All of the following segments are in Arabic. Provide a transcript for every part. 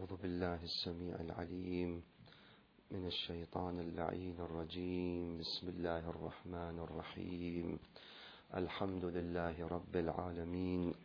أعوذ بالله السميع العليم من الشيطان اللعين الرجيم. بسم الله الرحمن الرحيم. الحمد لله رب العالمين،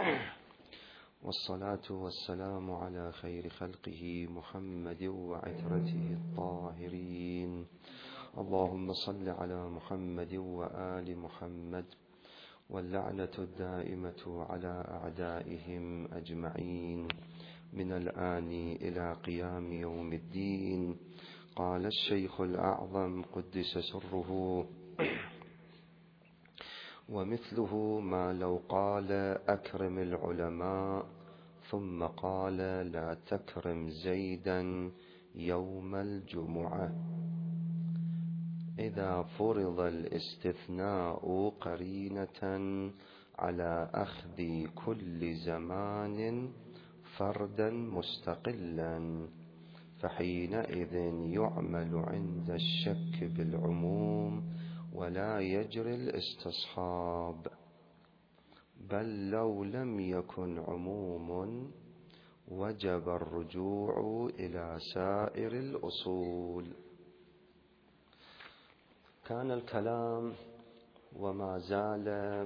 والصلاة والسلام على خير خلقه محمد وعترته الطاهرين. اللهم صل على محمد وآل محمد، واللعنة الدائمة على أعدائهم أجمعين من الآن إلى قيام يوم الدين. قال الشيخ الأعظم قدس سره: ومثله ما لو قال أكرم العلماء ثم قال لا تكرم زيدا يوم الجمعة، إذا فرض الاستثناء قرينة على أخذ كل زمان فردا مستقلا، فحينئذ يعمل عند الشك بالعموم ولا يجري الاستصحاب. بل لو لم يكن عموم وجب الرجوع إلى سائر الأصول. كان الكلام وما زال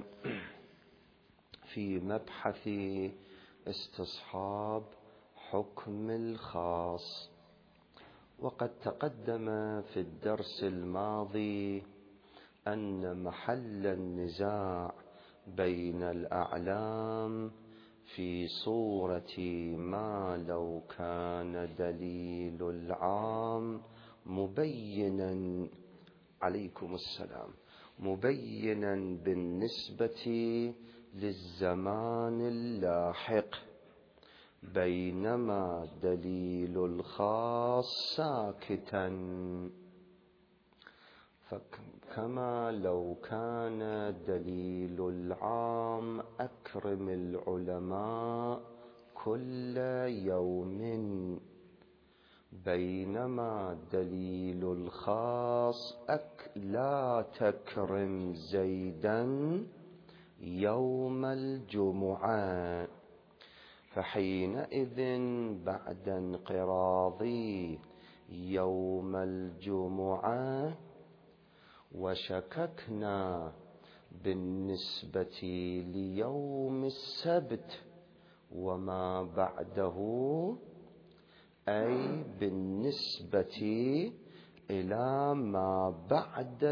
في مبحث استصحاب حكم الخاص، وقد تقدم في الدرس الماضي أن محل النزاع بين الأعلام في صورة ما لو كان دليل العام مبينا عليكم السلام مبينا بالنسبة للزمان اللاحق، بينما دليل الخاص ساكتا. فكما لو كان دليل العام أكرم العلماء كل يوم، بينما دليل الخاص لا تكرم زيدا يوم الجمعة، فحينئذ بعد انقراض يوم الجمعة وشككنا بالنسبة ليوم السبت وما بعده، أي بالنسبة إلى ما بعد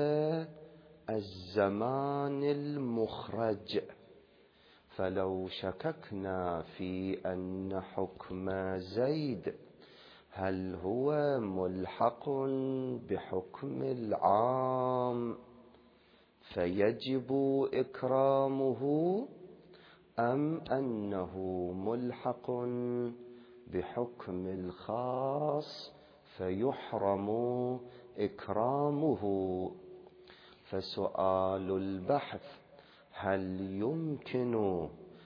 الزمان المخرج، فلو شككنا في أن حكم زيد هل هو ملحق بحكم العام فيجب إكرامه، أم أنه ملحق بحكم الخاص فيحرم إكرامه. فسؤال البحث: هل يمكن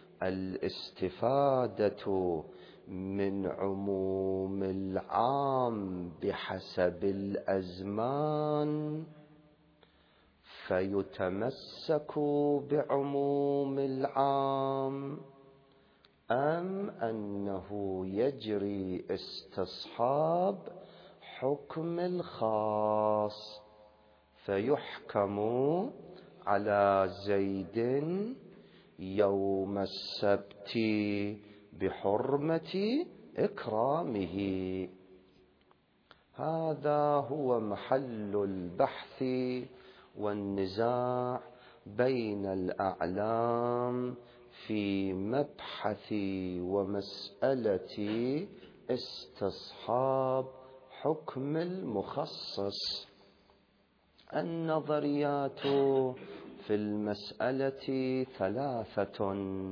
الاستفادة من عموم العام بحسب الأزمان فيتمسك بعموم العام، أم أنه يجري استصحاب حكم الخاص فيحكم على زيد يوم السبت بحرمة إكرامه؟ هذا هو محل البحث والنزاع بين الأعلام في مبحث ومسألة استصحاب حكم المخصص. النظريات في المسألة ثلاثة: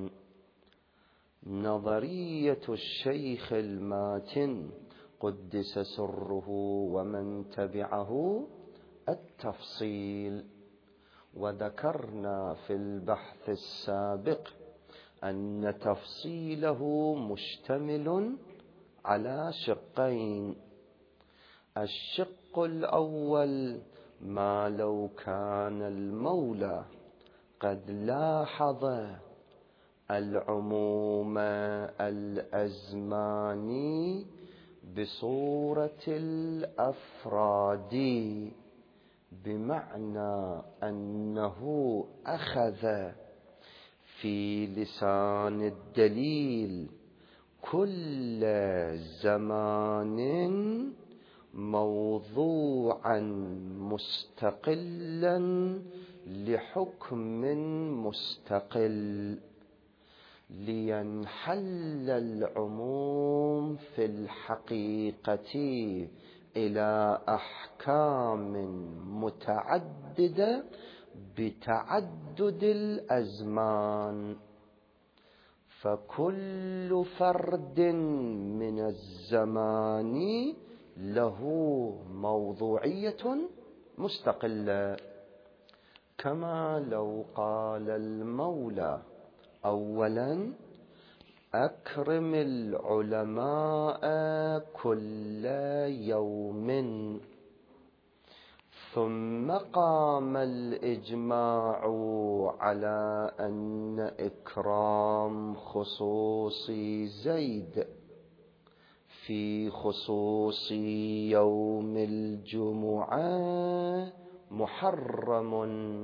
نظرية الشيخ الماتن قدس سره ومن تبعه التفصيل، وذكرنا في البحث السابق أن تفصيله مشتمل على شقين: الشق الأول ما لو كان المولى قد لاحظ العموم الأزماني بصورة الأفراد، بمعنى أنه أخذ في لسان الدليل كل زمان موضوعا مستقلا لحكم مستقل، لينحل العموم في الحقيقة إلى أحكام متعددة بتعدد الأزمان، فكل فرد من الزمان له موضوعية مستقلة. كما لو قال المولى أولا أكرم العلماء كل يوم، ثم قام الإجماع على أن إكرام خصوص زيد في خصوص يوم الجمعة محرم،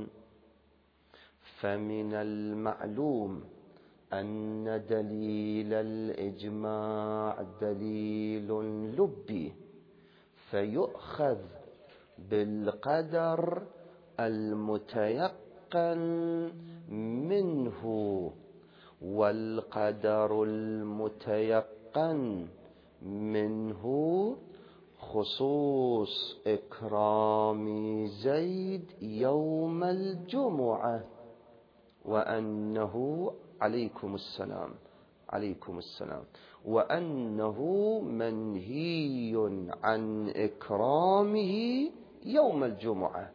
فمن المعلوم أن دليل الإجماع دليل لبي، فيؤخذ بالقدر المتيقن منه، والقدر المتيقن منه خصوص إكرام زيد يوم الجمعة، وأنه عليكم السلام وأنه منهي عن إكرامه يوم الجمعة.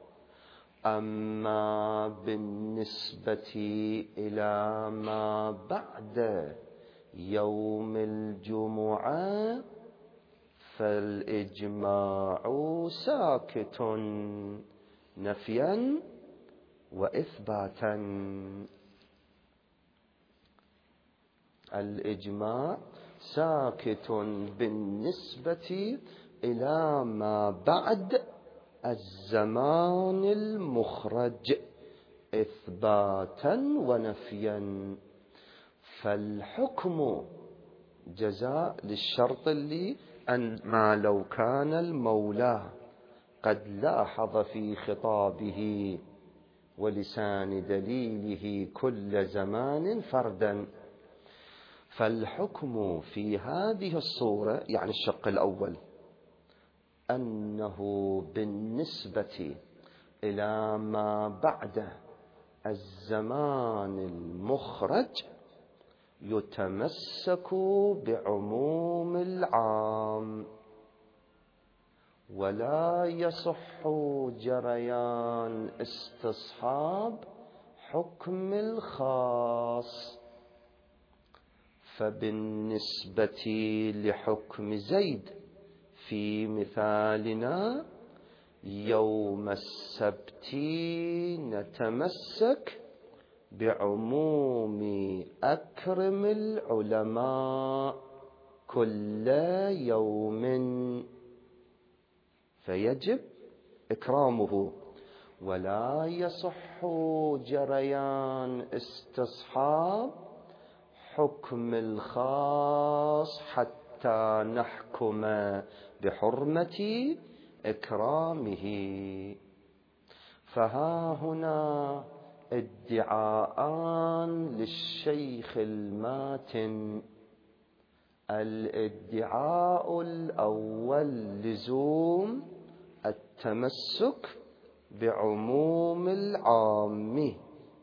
أما بالنسبة إلى ما بعد يوم الجمعة فالإجماع ساكت نفيا وإثباتا. الإجماع ساكت بالنسبة إلى ما بعد الزمان المخرج إثباتا ونفيا، فالحكم جزاء للشرط اللي أن ما لو كان المولى قد لاحظ في خطابه ولسان دليله كل زمان فردا، فالحكم في هذه الصورة يعني الشق الأول أنه بالنسبة إلى ما بعد الزمان المخرج يتمسك بعموم العام، ولا يصح جريان استصحاب حكم الخاص. فبالنسبة لحكم زيد في مثالنا يوم السبت نتمسك بعموم أكرم العلماء كل يوم، فيجب إكرامه، ولا يصح جريان استصحاب حكم الخاص حتى نحكم بحرمة إكرامه. فها هنا ادعاءان للشيخ الماتن. الادعاء الأول لزوم التمسك بعموم العام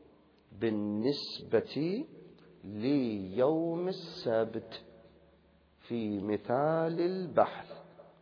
بالنسبة ليوم السبت في مثال البحث،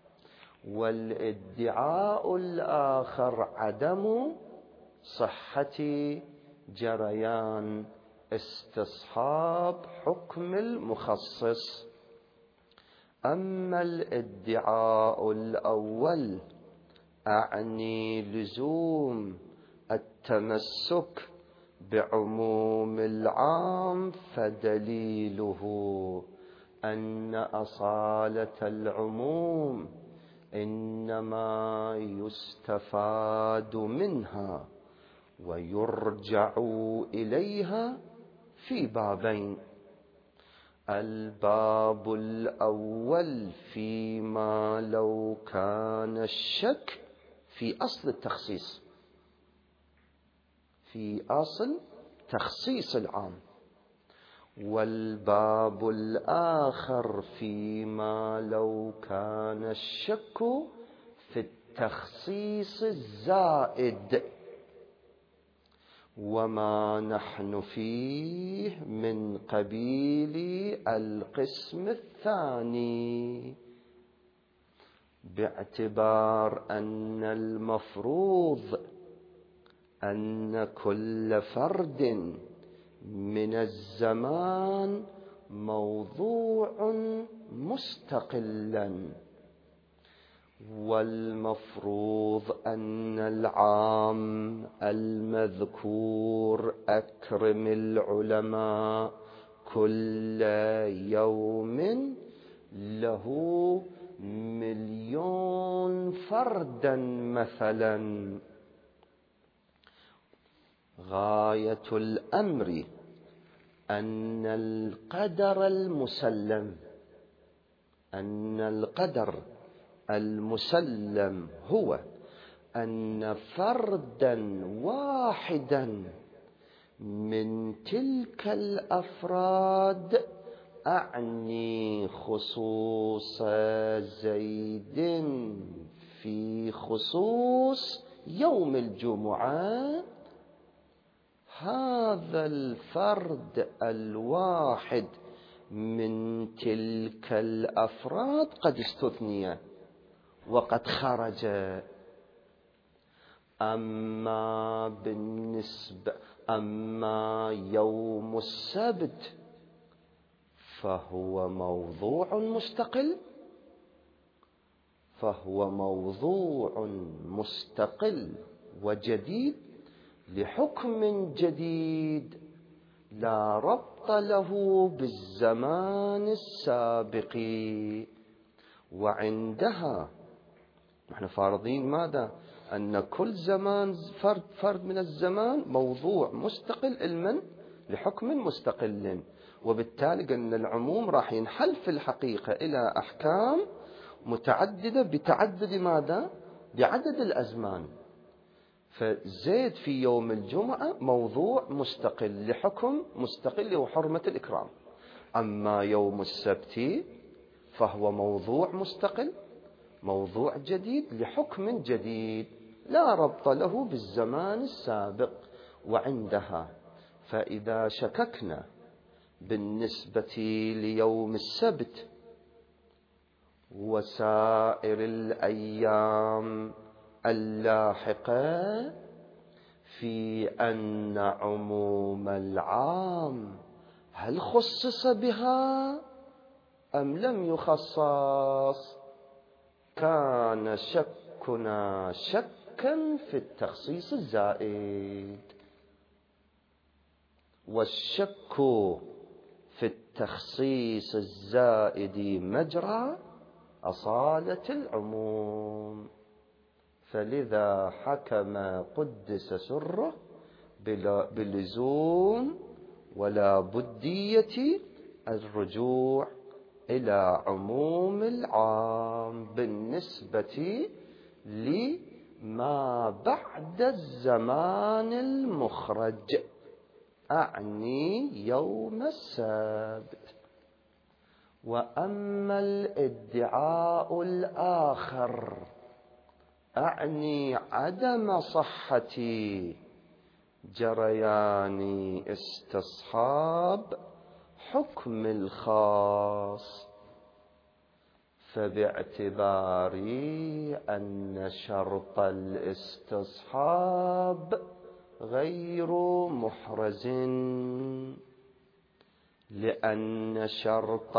والادعاء الآخر عدم صحة جريان استصحاب حكم المخصص. أما الادعاء الأول أعني لزوم التمسك بعموم العام فدليله أن أصالة العموم إنما يستفاد منها ويرجع إليها في بابين. الباب الأول فيما لو كان الشك في أصل التخصيص، في أصل تخصيص العام، والباب الآخر فيما لو كان الشك في التخصيص الزائد، وما نحن فيه من قبيل القسم الثاني، باعتبار أن المفروض أن كل فرد من الزمان موضوع مستقلا، والمفروض أن العام المذكور أكرم العلماء كل يوم له 1,000,000 فردا مثلا. غاية الأمر أن القدر المسلم هو أن فردا واحدا من تلك الأفراد، أعني خصوص زيد في خصوص يوم الجمعة، هذا الفرد الواحد من تلك الأفراد قد استثني وقد خرج. أما يوم السبت فهو موضوع مستقل وجديد لحكم جديد لا ربط له بالزمان السابق. وعندها نحن فارضين ماذا؟ أن كل زمان فرد من الزمان موضوع مستقل علما لحكم مستقل، وبالتالي أن العموم راح ينحل في الحقيقة إلى أحكام متعددة بتعدد ماذا؟ بعدد الأزمان. فزيد في يوم الجمعة موضوع مستقل لحكم مستقل وحرمة الإكرام. أما يوم السبت فهو موضوع مستقل، موضوع جديد لحكم جديد لا ربط له بالزمان السابق. وعندها فإذا شككنا بالنسبة ليوم السبت وسائر الأيام اللاحقة في أن عموم العام هل خصص بها أم لم يخصص، كان شكنا شكا في التخصيص الزائد. والشك في التخصيص الزائد مجرى أصالة العموم، فلذا حكم قدس سره بلزوم ولا بدية الرجوع إلى عموم العام بالنسبة لما بعد الزمان المخرج، أعني يوم السبت. وأما الادعاء الآخر، أعني عدم صحة جريان استصحاب حكم الخاص، فباعتبار أن شرط الاستصحاب غير محرز، لأن شرط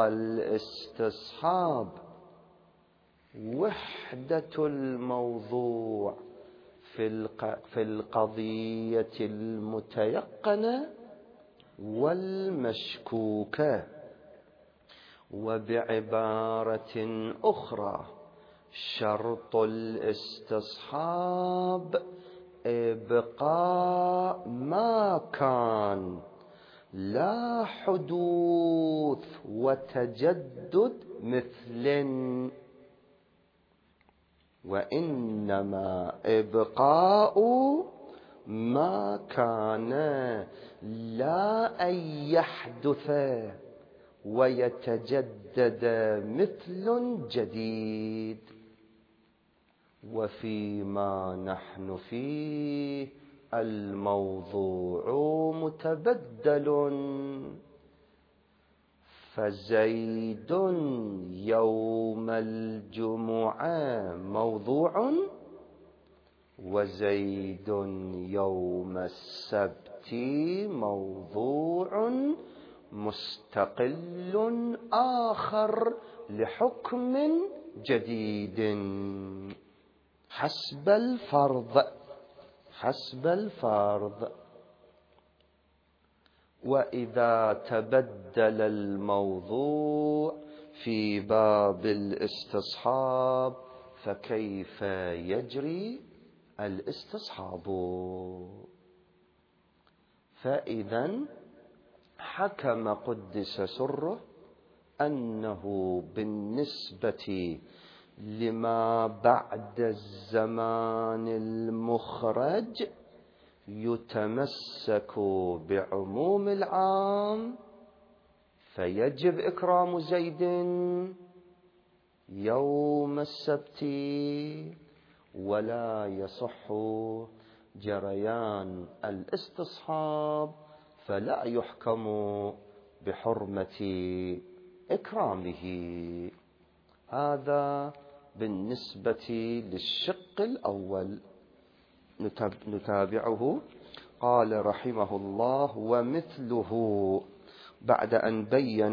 الاستصحاب وحدة الموضوع في في القضية المتيقنة والمشكوكة. وبعبارة أخرى شرط الاستصحاب إبقاء ما كان، لا حدوث وتجدد مثل، وإنما إبقاء ما كان، لا أن يحدث ويتجدد مثل جديد. وفيما نحن فيه الموضوع متبدل، فزيد يوم الجمعة موضوع، وزيد يوم السبت موضوع مستقل آخر لحكم جديد حسب الفرض. وإذا تبدل الموضوع في باب الاستصحاب فكيف يجري الاستصحاب؟ فإذا حكم قدس سره أنه بالنسبة لما بعد الزمان المخرج يتمسك بعموم العام، فيجب إكرام زيد يوم السبت، ولا يصح جريان الاستصحاب، فلا يحكم بحرمة إكرامه. هذا بالنسبة للشق الأول. نتابعه. قال رحمه الله: ومثله، بعد أن بين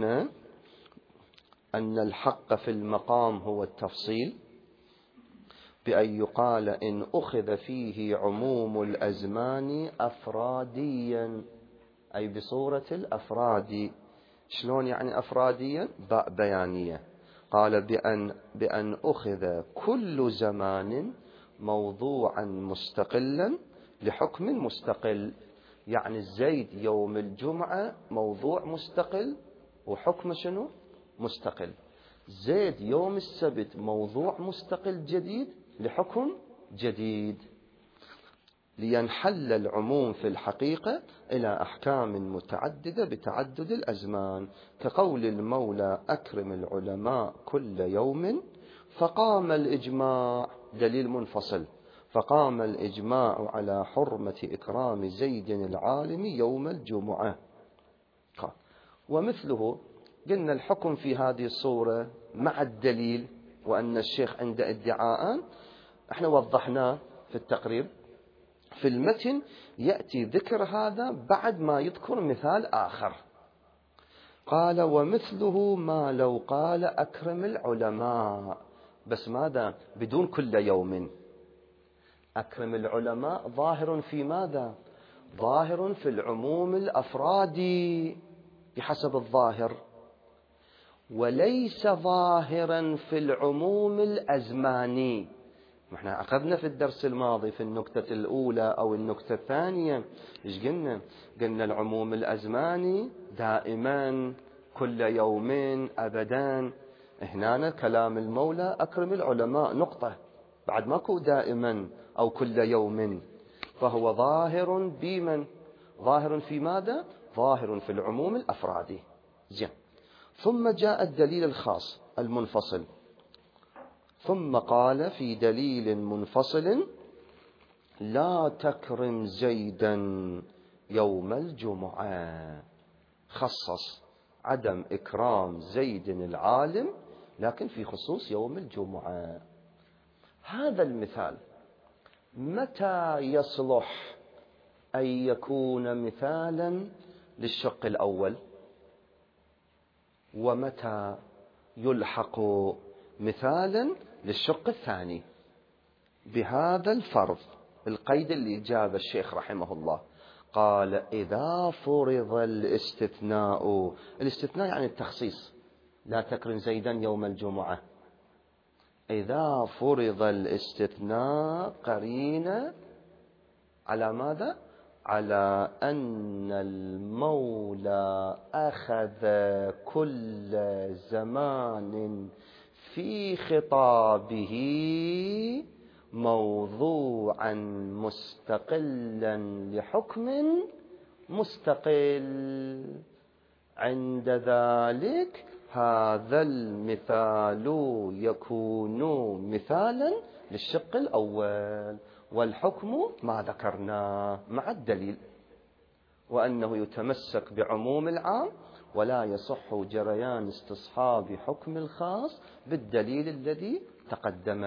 أن الحق في المقام هو التفصيل، بأن يقال إن أخذ فيه عموم الأزمان أفراديا، أي بصورة الأفراد. شلون يعني أفراديا؟ باء بيانية. قال بأن أخذ كل زمان موضوعا مستقلا لحكم مستقل. يعني زيد يوم الجمعة موضوع مستقل وحكم شنو؟ مستقل. زيد يوم السبت موضوع مستقل جديد لحكم جديد، لينحل العموم في الحقيقة إلى أحكام متعددة بتعدد الأزمان، كقول المولى: أكرم العلماء كل يوم، فقام الإجماع، دليل منفصل، فقام الإجماع على حرمة إكرام زيد العالم يوم الجمعة. ومثله، قلنا الحكم في هذه الصورة مع الدليل، وأن الشيخ عند ادعاء احنا وضحناه في التقرير. في المتن يأتي ذكر هذا بعد ما يذكر مثال آخر. قال: ومثله ما لو قال أكرم العلماء، بس ماذا؟ بدون كل يوم. أكرم العلماء ظاهر في ماذا؟ ظاهر في العموم الأفرادي بحسب الظاهر، وليس ظاهرا في العموم الأزماني. احنا أخذنا في الدرس الماضي في النكتة الأولى أو النكتة الثانية إيش قلنا؟ قلنا العموم الأزماني دائما، كل يومين، أبدا. هنا كلام المولى أكرم العلماء، نقطة، بعد ماكو دائما أو كل يوم، فهو ظاهر بمن؟ ظاهر في ماذا؟ ظاهر في العموم الأفرادي. زين. ثم جاء الدليل الخاص المنفصل، ثم قال في دليل منفصل: لا تكرم زيدا يوم الجمعة. خصص عدم إكرام زيد العالم، لكن في خصوص يوم الجمعة. هذا المثال متى يصلح أن يكون مثالا للشق الأول؟ ومتى يلحق مثالا للشق الثاني؟ بهذا الفرض. القيد اللي جاب الشيخ رحمه الله، قال إذا فرض الاستثناء. الاستثناء يعني التخصيص، لا تكرن زيدا يوم الجمعة. إذا فرض الاستثناء قرينة على ماذا؟ على أن المولى أخذ كل زمان في خطابه موضوعا مستقلا لحكم مستقل. عند ذلك هذا المثال يكون مثالا للشق الأول، والحكم ما ذكرناه مع الدليل، وأنه يتمسك بعموم العام ولا يصح جريان استصحاب حكم الخاص بالدليل الذي تقدم.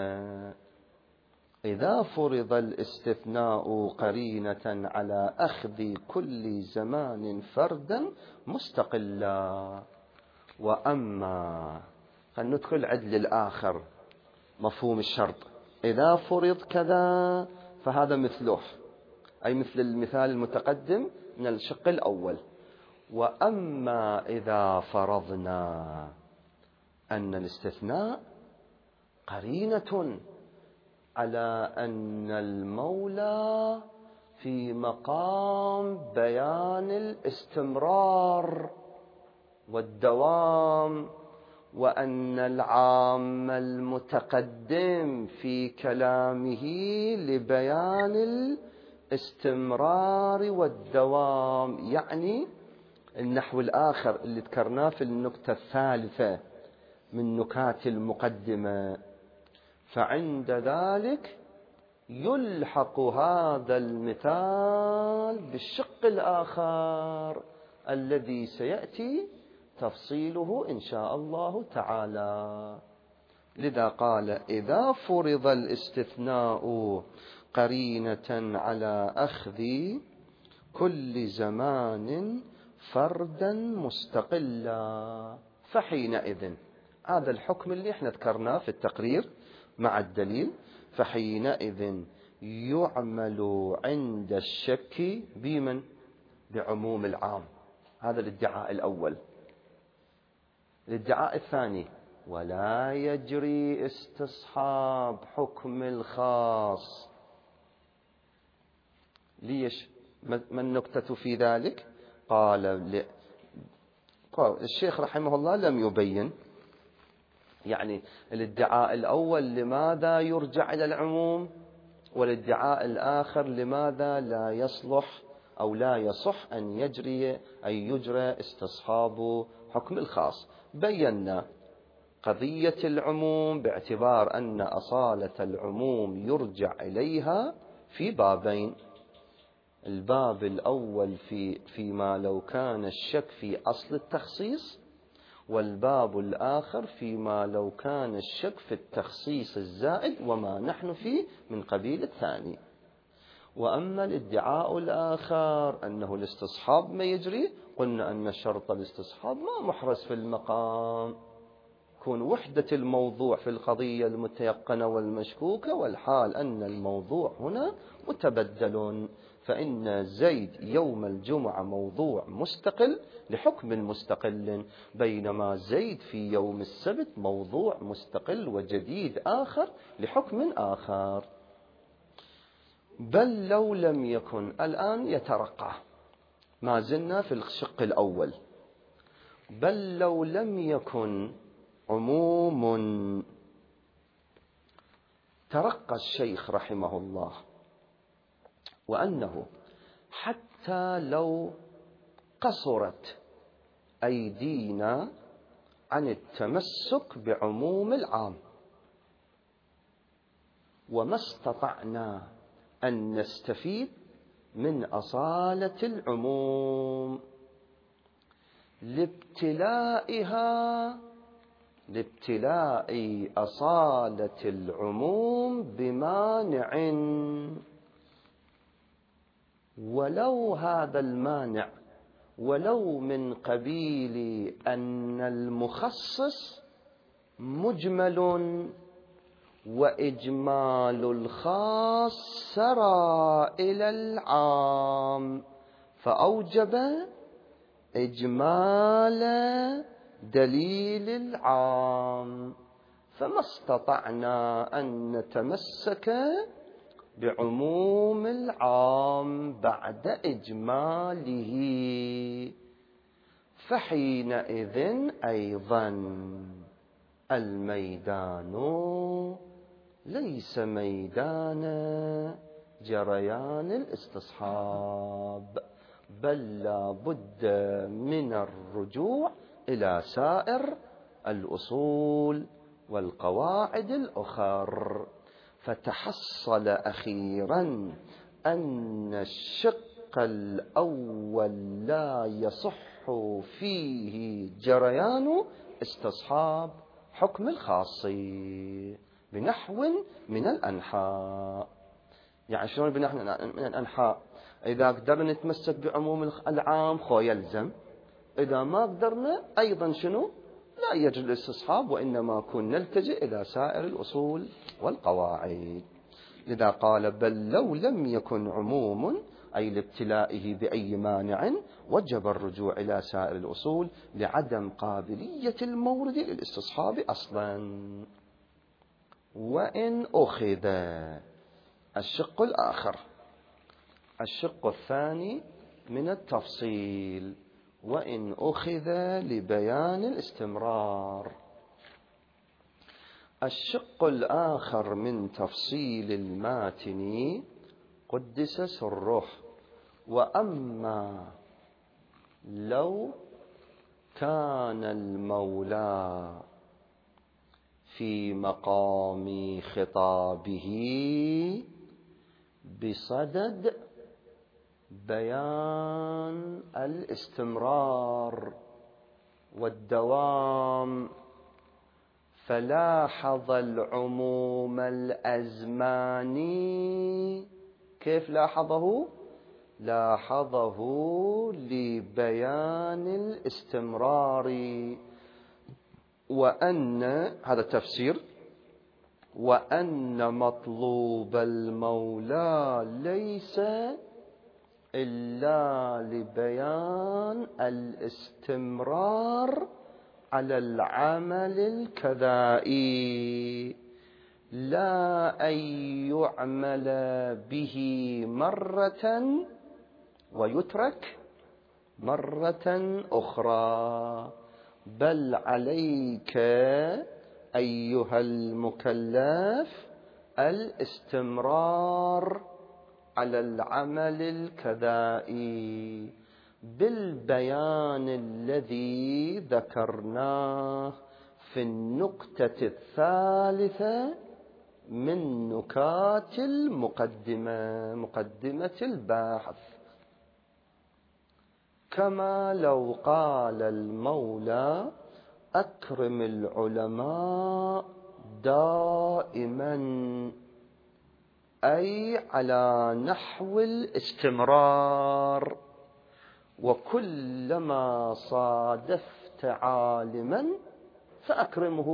إذا فرض الاستثناء قرينة على أخذ كل زمان فردا مستقلا. وأما خلينا ندخل عدل الآخر، مفهوم الشرط. إذا فرض كذا فهذا مثله، أي مثل المثال المتقدم من الشق الأول. وأما إذا فرضنا أن الاستثناء قرينة على أن المولى في مقام بيان الاستمرار والدوام، وأن العام المتقدم في كلامه لبيان الاستمرار والدوام، يعني النحو الآخر اللي ذكرناه في النكتة الثالثة من نكات المقدمة. فعند ذلك يلحق هذا المثال بالشق الآخر الذي سيأتي تفصيله إن شاء الله تعالى. لذا قال إذا فرض الاستثناء قرينة على أخذ كل زمان فردا مستقلا، فحينئذ هذا الحكم اللي احنا ذكرناه في التقرير مع الدليل، فحينئذ يعمل عند الشك بمن؟ بعموم العام. هذا الادعاء الأول. الادعاء الثاني ولا يجري استصحاب حكم الخاص. ليش؟ ما النكتة في ذلك؟ قال الشيخ رحمه الله لم يبين، يعني الادعاء الأول لماذا يرجع إلى العموم، والادعاء الآخر لماذا لا يصلح أو لا يصح أن يجرى استصحاب حكم الخاص. بينا قضية العموم باعتبار أن أصالة العموم يرجع إليها في بابين. الباب الأول فيما لو كان الشك في أصل التخصيص، والباب الآخر فيما لو كان الشك في التخصيص الزائد وما نحن فيه من قبيل الثاني. وأما الادعاء الآخر أنه الاستصحاب ما يجري، قلنا أن شرط الاستصحاب ما محرز في المقام، كون وحدة الموضوع في القضية المتيقنة والمشكوكة، والحال أن الموضوع هنا متبدل، فإن زيد يوم الجمعة موضوع مستقل لحكم مستقل، بينما زيد في يوم السبت موضوع مستقل وجديد آخر لحكم آخر. بل لو لم يكن، الآن يترقى، ما زلنا في الشق الأول. بل لو لم يكن عموم، ترقى الشيخ رحمه الله وأنه حتى لو قصرت أيدينا عن التمسك بعموم العام وما استطعنا أن نستفيد من أصالة العموم لابتلاء أصالة العموم بمانع، ولو هذا المانع ولو من قبيل أن المخصص مجمل وإجمال الخاص سرى إلى العام فأوجب إجمال دليل العام، فما استطعنا أن نتمسك بعموم العام بعد إجماله، فحينئذ أيضا الميدان ليس ميدان جريان الاستصحاب، بل لا بد من الرجوع إلى سائر الأصول والقواعد الأخر. فتحصل أخيرا أن الشق الأول لا يصح فيه جريان استصحاب حكم الخاص بنحو من الأنحاء. يعني شلون بنحو من الأنحاء؟ إذا قدرنا نتمسك بعموم العام يلزم، إذا ما قدرنا أيضا شنو؟ لا يجوز الاستصحاب، وإنما كنا نلتجئ إلى سائر الأصول والقواعد. لذا قال بل لو لم يكن عموم أي لابتلائه بأي مانع وجب الرجوع إلى سائر الأصول لعدم قابلية المورد للاستصحاب أصلا. وإن أخذ الشق الآخر، الشق الثاني من التفصيل، وإن أخذ لبيان الاستمرار. الشق الآخر من تفصيل الماتن قدس سره. وأما لو كان المولى في مقام خطابه بصدد بيان الاستمرار والدوام، فلاحظ العموم الأزماني. كيف لاحظه؟ لاحظه لبيان الاستمرار، وأن هذا التفسير، وأن مطلوب المولى ليس إلا لبيان الاستمرار على العمل الكذائي، لا أن يعمل به مرة ويترك مرة أخرى، بل عليك أيها المكلف الاستمرار على العمل الكذائي بالبيان الذي ذكرناه في النقطة الثالثة من نكات المقدمة، مقدمة الباحث. كما لو قال المولى أكرم العلماء دائما، أي على نحو الاستمرار، وكلما صادفت عالما فأكرمه،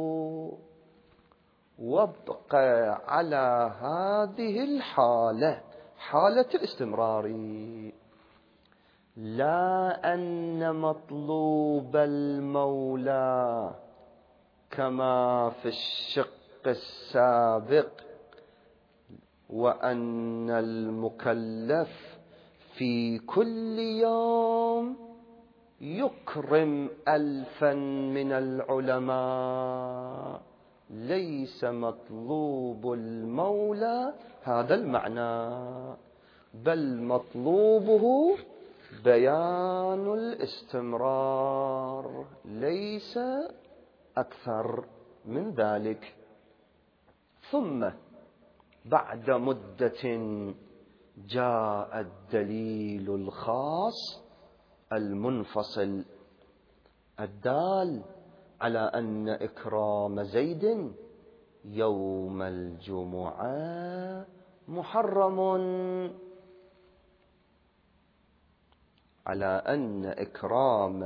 وابقى على هذه الحالة، حالة الاستمرار، لا أن مطلوب المولى كما في الشق السابق، وأن المكلف في كل يوم يكرم 1000 من العلماء، ليس مطلوب المولى هذا المعنى، بل مطلوبه بيان الاستمرار، ليس أكثر من ذلك. ثم بعد مدة جاء الدليل الخاص المنفصل الدال على أن إكرام زيد يوم الجمعة محرم، على أن إكرام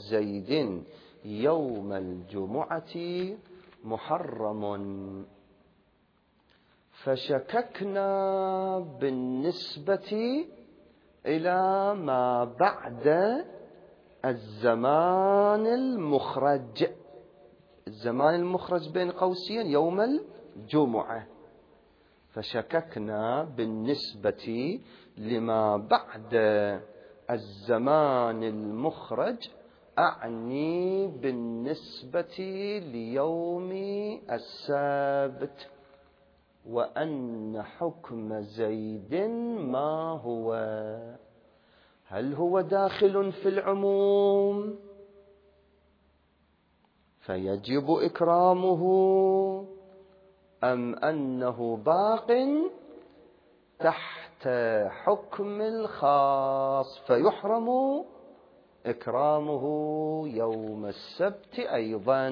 زيد يوم الجمعة محرم. فشككنا بالنسبة إلى ما بعد الزمان المخرج. الزمان المخرج بين قوسين يوم الجمعة. فشككنا بالنسبة لما بعد الزمان المخرج، أعني بالنسبة ليوم السبت، وأن حكم زيد ما هو، هل هو داخل في العموم فيجب إكرامه، أم أنه باق تحت حكم الخاص فيحرم إكرامه يوم السبت أيضا.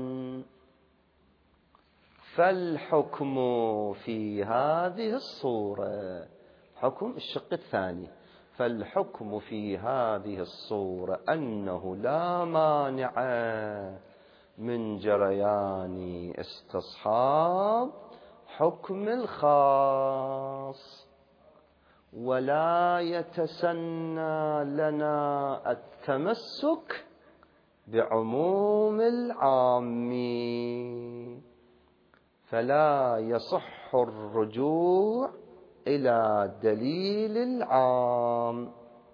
فالحكم في هذه الصورة، حكم الشق الثاني، فالحكم في هذه الصورة أنه لا مانع من جريان استصحاب حكم الخاص، ولا يتسنى لنا التمسك بعموم العام، فلا يصح الرجوع إلى دليل العام.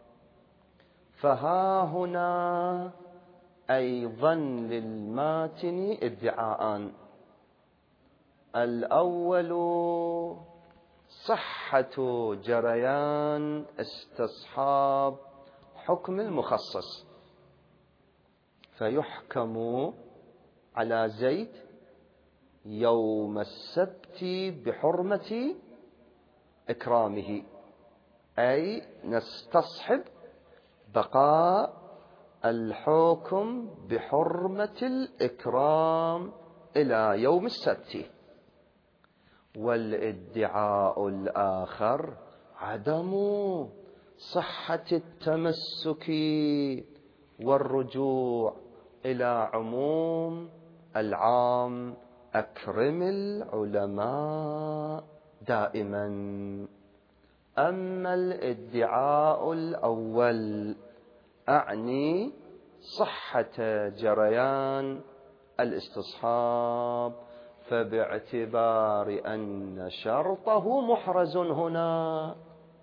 فها هنا أيضا للماتن ادعاءان: الأول صحة جريان استصحاب حكم المخصص، فيحكم على زيد يوم السبت بحرمة إكرامه، أي نستصحب بقاء الحكم بحرمة الإكرام إلى يوم السبت. والادعاء الآخر عدم صحة التمسك والرجوع إلى عموم العام: أكرم العلماء دائما. أما الادعاء الأول أعني صحة جريان الاستصحاب، فباعتبار أن شرطه محرز هنا،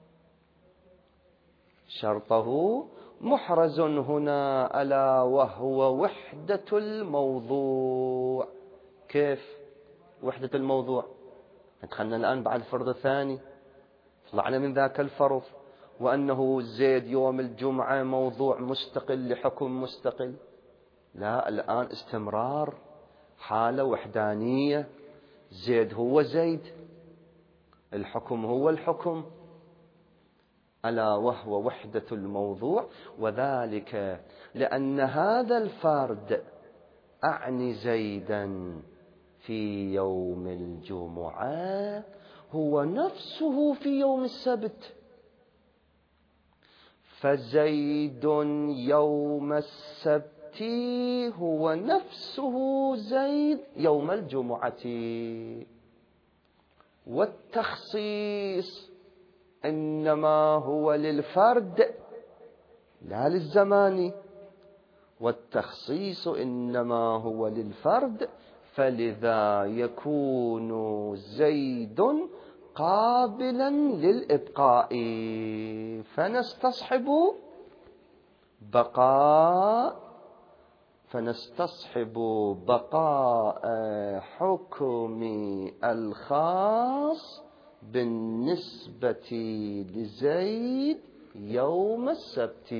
شرطه محرز هنا ألا وهو وحدة الموضوع. كيف وحدة الموضوع؟ دخلنا الآن بعد الفرض الثاني، طلعنا من ذاك الفرض وأنه زيد يوم الجمعة موضوع مستقل لحكم مستقل. لا، الآن استمرار حالة وحدانية، زيد هو زيد، الحكم هو الحكم، ألا وهو وحدة الموضوع. وذلك لأن هذا الفرد أعني زيدا في يوم الجمعة هو نفسه في يوم السبت، فزيد يوم السبت هو نفسه زيد يوم الجمعة. والتخصيص إنما هو للفرد لا للزمان، والتخصيص إنما هو للفرد، فلذا يكون زيد قابلا للإبقاء، فنستصحب بقاء حكم الخاص بالنسبة لزيد يوم السبت،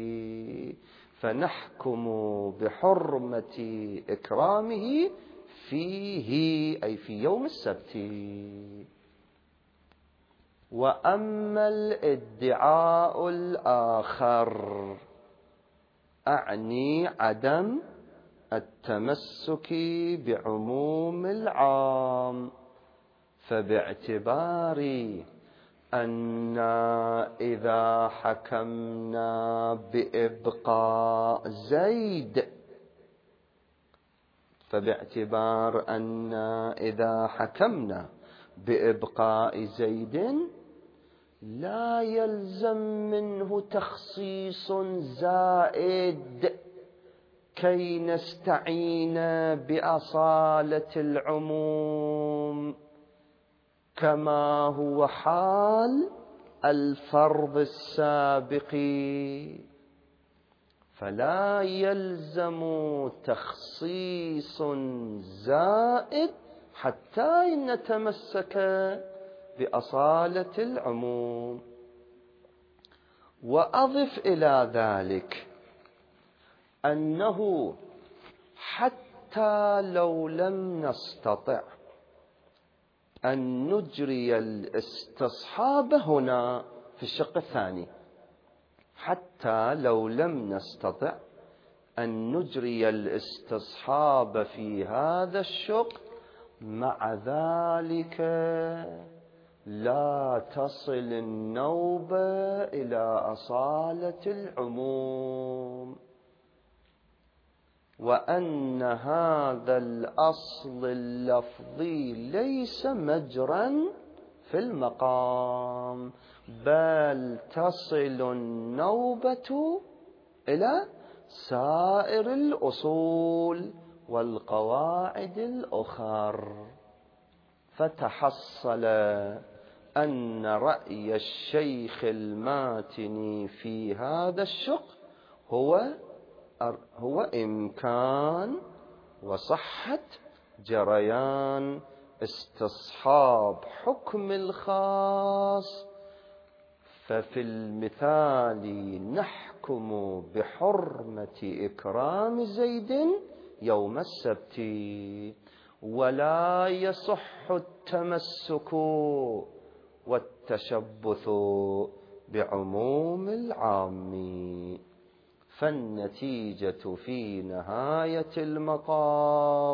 فنحكم بحرمة إكرامه فيه أي في يوم السبت. وأما الادعاء الآخر أعني عدم التمسك بعموم العام، فباعتبار أن إذا حكمنا بإبقاء زيد، فباعتبار أن إذا حكمنا بإبقاء زيد لا يلزم منه تخصيص زائد كي نستعين بأصالة العموم كما هو حال الفرض السابق، فلا يلزم تخصيص زائد حتى نتمسك بأصالة العموم. وأضف إلى ذلك أنه حتى لو لم نستطع أن نجري الاستصحاب هنا في الشق الثاني، حتى لو لم نستطع أن نجري الاستصحاب في هذا الشق، مع ذلك لا تصل النوبة إلى أصالة العموم، وأن هذا الأصل اللفظي ليس مجرا في المقام، بل تصل النوبة إلى سائر الأصول والقواعد الأخر. فتحصل أن رأي الشيخ الماتني في هذا الشق هو إمكان وصحة جريان استصحاب حكم الخاص. ففي المثال نحكم بحرمة إكرام زيد يوم السبت، ولا يصح التمسك والتشبث بعموم العام. فالنتيجة في نهاية المطاف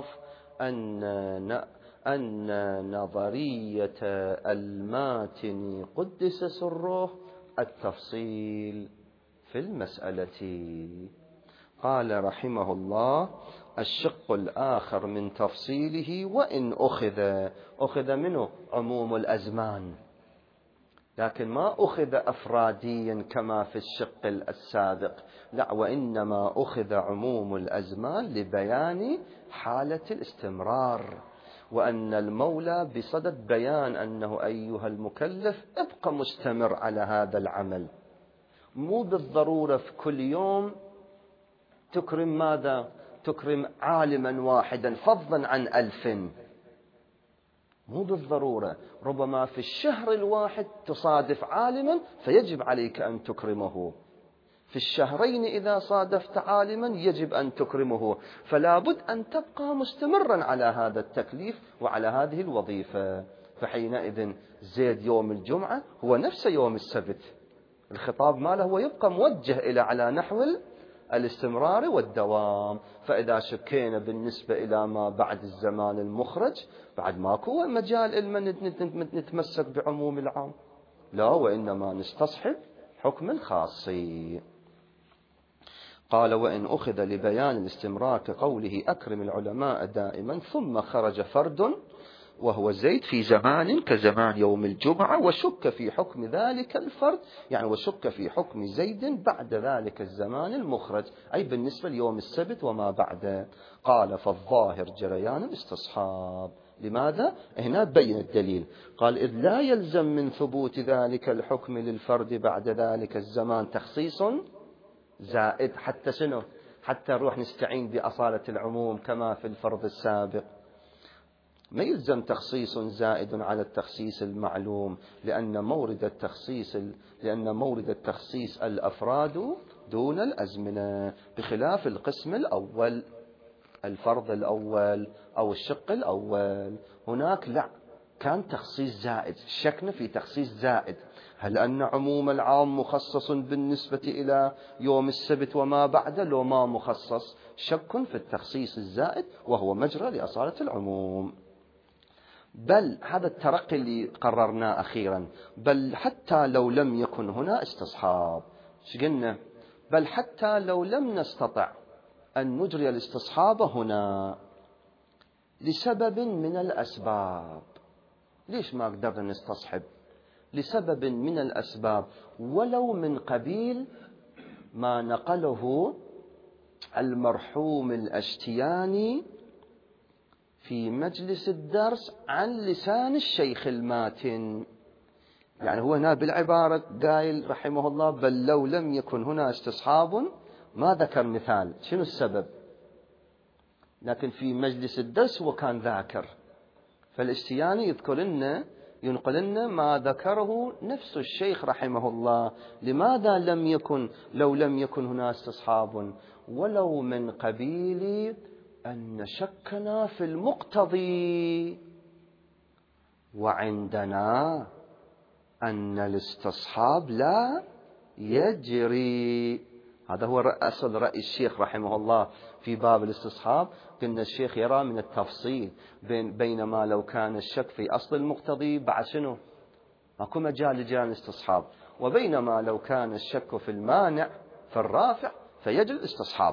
أن نظرية الماتني قدس سره التفصيل في المسألة. قال رحمه الله: الشق الآخر من تفصيله وإن أخذ منه عموم الأزمان، لكن ما أخذ أفراديا كما في الشق السابق، لا، وإنما أخذ عموم الأزمان لبيان حالة الاستمرار، وأن المولى بصدد بيان أنه أيها المكلف ابقى مستمر على هذا العمل، مو بالضرورة في كل يوم تكرم ماذا؟ تكرم عالما واحدا فضلا عن 1000، مو بالضرورة، ربما في الشهر الواحد تصادف عالما فيجب عليك أن تكرمه، في الشهرين إذا صادفت عالما يجب أن تكرمه، فلا بد أن تبقى مستمرا على هذا التكليف وعلى هذه الوظيفة. فحينئذ زيد يوم الجمعة هو نفس يوم السبت، الخطاب ماله هو يبقى موجه إلى على نحو الاستمرار والدوام. فإذا شكينا بالنسبة إلى ما بعد الزمان المخرج، بعد ماكو مجال إلما نتمسك بعموم العام، لا، وإنما نستصحب حكم خاص. قال: وإن أخذ لبيان الاستمرار كقوله أكرم العلماء دائما، ثم خرج فرد وهو زيد في زمان كزمان يوم الجمعة، وشك في حكم ذلك الفرد، يعني وشك في حكم زيد بعد ذلك الزمان المخرج، أي بالنسبة ليوم السبت وما بعده. قال: فالظاهر جريان الاستصحاب. لماذا؟ هنا بين الدليل، قال: إذ لا يلزم من ثبوت ذلك الحكم للفرد بعد ذلك الزمان تخصيص زائد. حتى شنو؟ حتى نروح نستعين بأصالة العموم كما في الفرض السابق، ما يلزم تخصيص زائد على التخصيص المعلوم، لأن مورد التخصيص الأفراد دون الأزمنة، بخلاف القسم الأول، الفرض الأول أو الشق الأول. هناك لا، كان تخصيص زائد، شكنا في تخصيص زائد. هل أن عموم العام مخصص بالنسبة إلى يوم السبت وما بعده، لو ما مخصص؟ شك في التخصيص الزائد، وهو مجرى لأصالة العموم. بل هذا الترقي اللي قررناه أخيرا، بل حتى لو لم يكن هنا استصحاب، شو قلنا؟ بل حتى لو لم نستطع أن نجري الاستصحاب هنا لسبب من الأسباب، ليش ما قدرنا نستصحب؟ لسبب من الأسباب، ولو من قبيل ما نقله المرحوم الأشتياني في مجلس الدرس عن لسان الشيخ الماتن. يعني هو هنا بالعبارة قايل رحمه الله: بل لو لم يكن هنا استصحاب، ما ذكر مثال شنو السبب، لكن في مجلس الدرس هو كان ذاكر. فالاشتياني ينقل لنا ما ذكره نفس الشيخ رحمه الله. لماذا لو لم يكن هنا استصحاب؟ ولو من قبيل أن شكنا في المقتضي، وعندنا أن الاستصحاب لا يجري. هذا هو أصل رأي الشيخ رحمه الله في باب الاستصحاب. قلنا الشيخ يرى من التفصيل بينما لو كان الشك في أصل المقتضي بعد شنو ماكو مجال لجان الاستصحاب، وبينما لو كان الشك في المانع في الرافع فيجري الاستصحاب.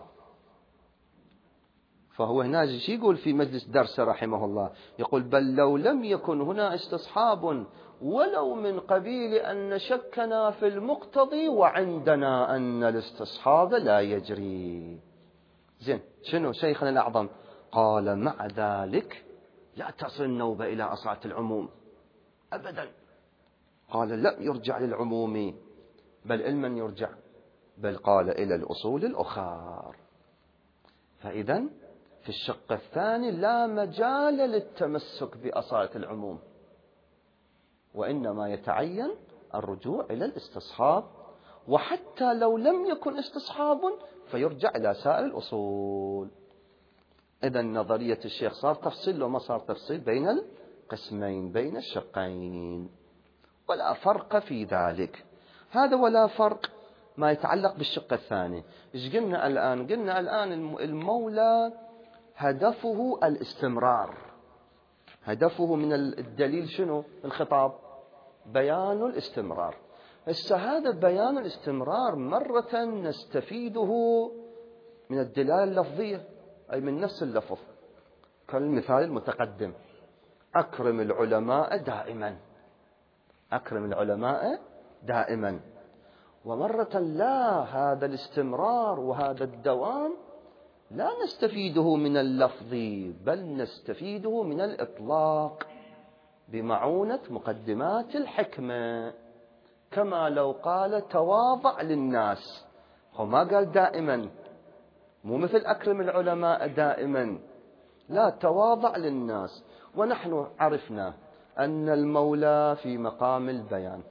فهو هنا يقول في مجلس درسه رحمه الله، يقول: بل لو لم يكن هنا استصحاب ولو من قبيل أن شكنا في المقتضي، وعندنا أن الاستصحاب لا يجري. زين، شنو شيخنا الأعظم؟ قال: مع ذلك لا تصل النوبة إلى أصالة العموم أبدا. قال: لم يرجع للعموم، بل إلمن يرجع؟ بل قال: إلى الأصول الأخر. فإذا في الشق الثاني لا مجال للتمسك بأصالة العموم، وإنما يتعين الرجوع إلى الاستصحاب، وحتى لو لم يكن استصحاب فيرجع إلى سائر الأصول. إذا نظرية الشيخ صار تفصيل لو ما صار تفصيل بين القسمين بين الشقين، ولا فرق في ذلك. هذا ولا فرق ما يتعلق بالشق الثاني. إيش قلنا الآن؟ قلنا الآن المولى هدفه الاستمرار، هدفه من الدليل شنو؟ الخطاب، بيان الاستمرار. هذا بيان الاستمرار مرة نستفيده من الدلالة اللفظية، أي من نفس اللفظ، كالمثال المتقدم: أكرم العلماء دائما، أكرم العلماء دائما. ومرة لا، هذا الاستمرار وهذا الدوام لا نستفيده من اللفظ، بل نستفيده من الإطلاق بمعونة مقدمات الحكمة. كما لو قال: تواضع للناس، هو ما قال دائما، مو مثل أكرم العلماء دائما، لا، تواضع للناس. ونحن عرفنا أن المولى في مقام البيان،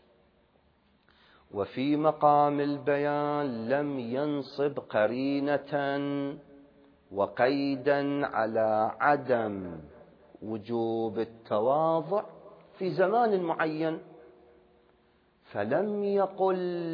وفي مقام البيان لم ينصب قرينة وقيدا على عدم وجوب التواضع في زمان معين، فلم يقل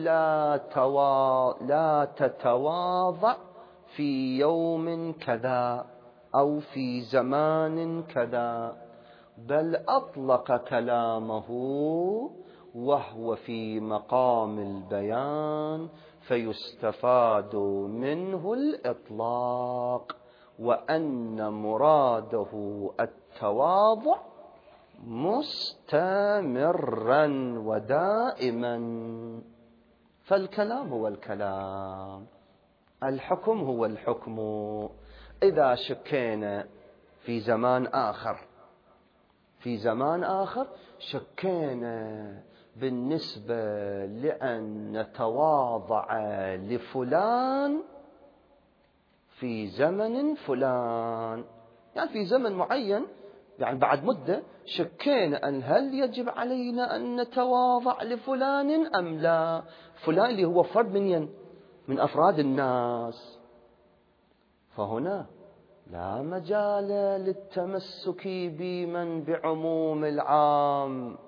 لا تتواضع في يوم كذا أو في زمان كذا، بل أطلق كلامه وهو في مقام البيان، فيستفاد منه الإطلاق، وأن مراده التواضع مستمرا ودائما. فالكلام هو الكلام، الحكم هو الحكم. إذا شكينا في زمان آخر شكينا بالنسبة لأن نتواضع لفلان في زمن فلان، يعني في زمن معين، يعني بعد مدة شكينا أن هل يجب علينا أن نتواضع لفلان أم لا. فلان اللي هو فرد من أفراد الناس، فهنا لا مجال للتمسك بمن بعموم العام،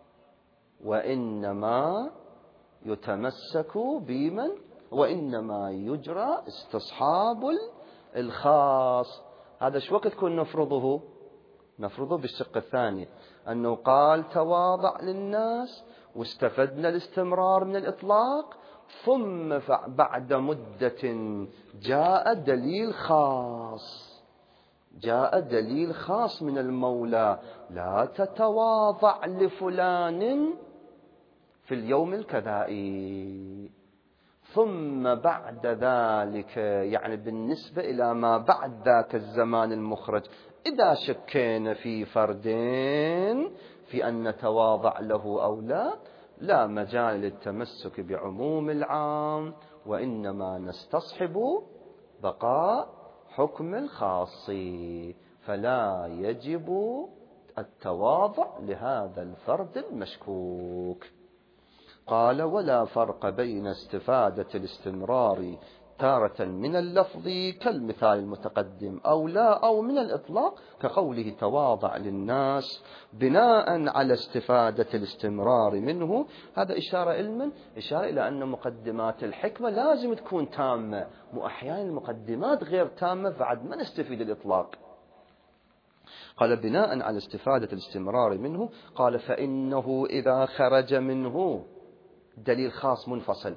وإنما يتمسك بمن، وإنما يجرى استصحاب الخاص. هذا شو وقت كنا نفرضه بالشق الثاني، أنه قال تواضع للناس، واستفدنا الاستمرار من الإطلاق، ثم بعد مدة جاء دليل خاص جاء دليل خاص من المولى: لا تتواضع لفلان في اليوم الكذائي. ثم بعد ذلك، يعني بالنسبة إلى ما بعد ذاك الزمان المخرج، إذا شكينا في فرد في أن نتواضع له أو لا، لا مجال للتمسك بعموم العام، وإنما نستصحب بقاء حكم الخاص، فلا يجب التواضع لهذا الفرد المشكوك. قال: ولا فرق بين استفادة الاستمرار تارة من اللفظ كالمثال المتقدم أو لا، أو من الإطلاق كقوله تواضع للناس بناء على استفادة الاستمرار منه. هذا إشارة إلى أن مقدمات الحكمة لازم تكون تامة، وأحيانا المقدمات غير تامة بعد ما نستفيد الإطلاق. قال: بناء على استفادة الاستمرار منه. قال: فإنه إذا خرج منه، دليل خاص منفصل،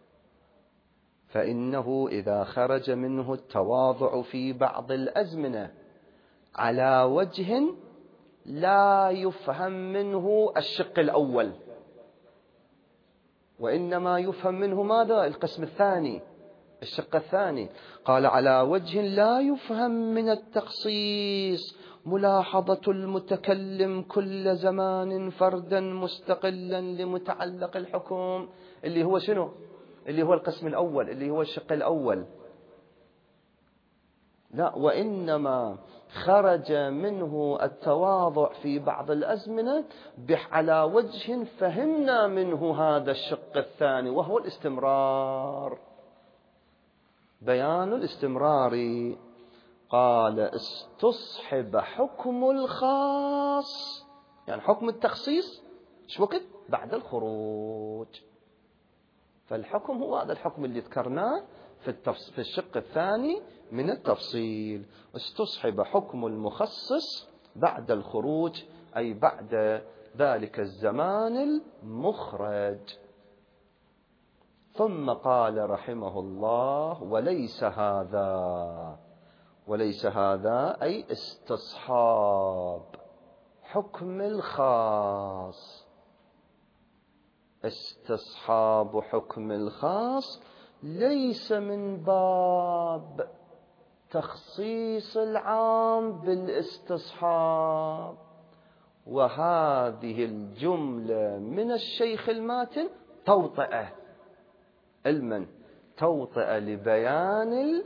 فإنه إذا خرج منه التواضع في بعض الأزمنة على وجه لا يفهم منه الشق الأول، وإنما يفهم منه ماذا؟ القسم الثاني، الشق الثاني. قال: على وجه لا يفهم من التخصيص ملاحظة المتكلم كل زمان فردا مستقلا لمتعلق الحكم، اللي هو شنو؟ اللي هو القسم الأول، اللي هو الشق الأول. لا، وإنما خرج منه التواضع في بعض الأزمنة على وجه فهمنا منه هذا الشق الثاني، وهو الاستمرار، بيان الاستمرار. قال: استصحب حكم الخاص، يعني حكم التخصيص شو وقت؟ بعد الخروج. فالحكم هو هذا الحكم اللي ذكرناه في الشق الثاني من التفصيل. استصحب حكم المخصص بعد الخروج، أي بعد ذلك الزمان المخرج. ثم قال رحمه الله: وليس هذا أي استصحاب حكم الخاص. استصحاب حكم الخاص ليس من باب تخصيص العام بالاستصحاب. وهذه الجملة من الشيخ الماتن توطئة، علما توطئة لبيان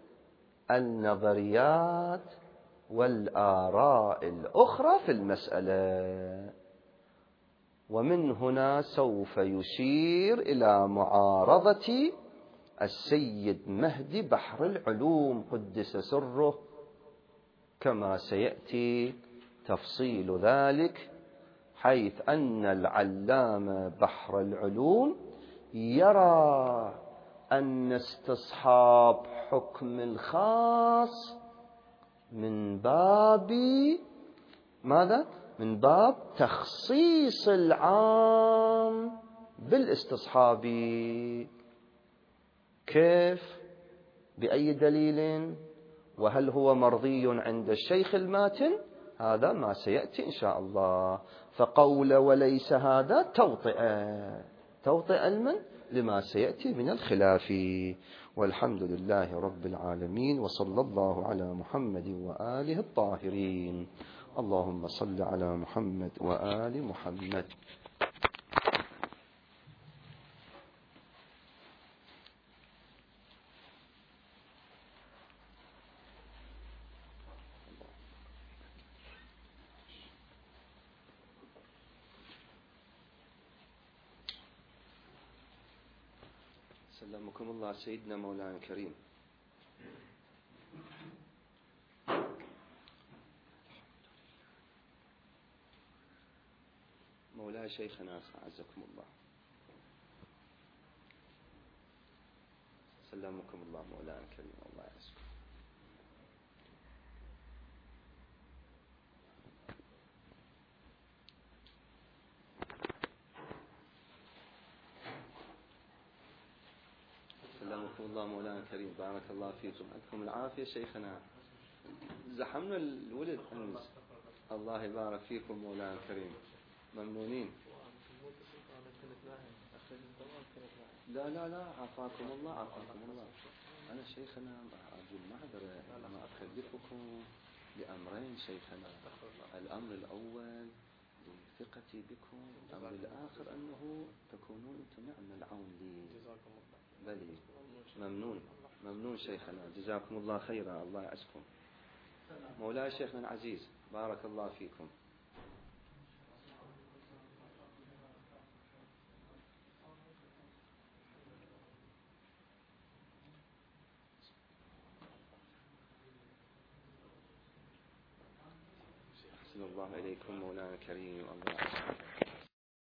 النظريات والآراء الأخرى في المسألة. ومن هنا سوف يشير إلى معارضة السيد مهدي بحر العلوم قدس سره، كما سيأتي تفصيل ذلك، حيث أن العلامة بحر العلوم يرى أن استصحاب حكم الخاص من باب ماذا؟ من باب تخصيص العام بالاستصحاب. كيف؟ بأي دليل؟ وهل هو مرضي عند الشيخ الماتن؟ هذا ما سيأتي إن شاء الله. فقول وليس هذا توطئ علما لما سيأتي من الخلاف. والحمد لله رب العالمين، وصلى الله على محمد وآله الطاهرين. اللهم صل على محمد وآل محمد. سلمكم الله سيدنا مولانا الكريم. مولاي شيخنا أعزكم الله. سلمكم الله مولانا الكريم، الله يعزكم. سلمكم الله مولانا الكريم، بارك الله فيكم. عندكم العافية شيخنا. زحمنا الولد أمس. الله يبارك فيكم مولانا الكريم، ممنونين. لا لا لا، عافاكم الله عافاكم الله. أنا شيخنا أرجو المعذرة لما أكلفكم بأمرين شيخنا. الأمر الأول لثقتي بكم، الأمر الآخر أنه تكونون أنتم نعم العون لي. بلي ممنون ممنون شيخنا، جزاكم الله خيرا، الله يعزكم. مولاي شيخنا العزيز بارك الله فيكم. أحسن الله إليكم مولانا الكريم، الله يعزكم.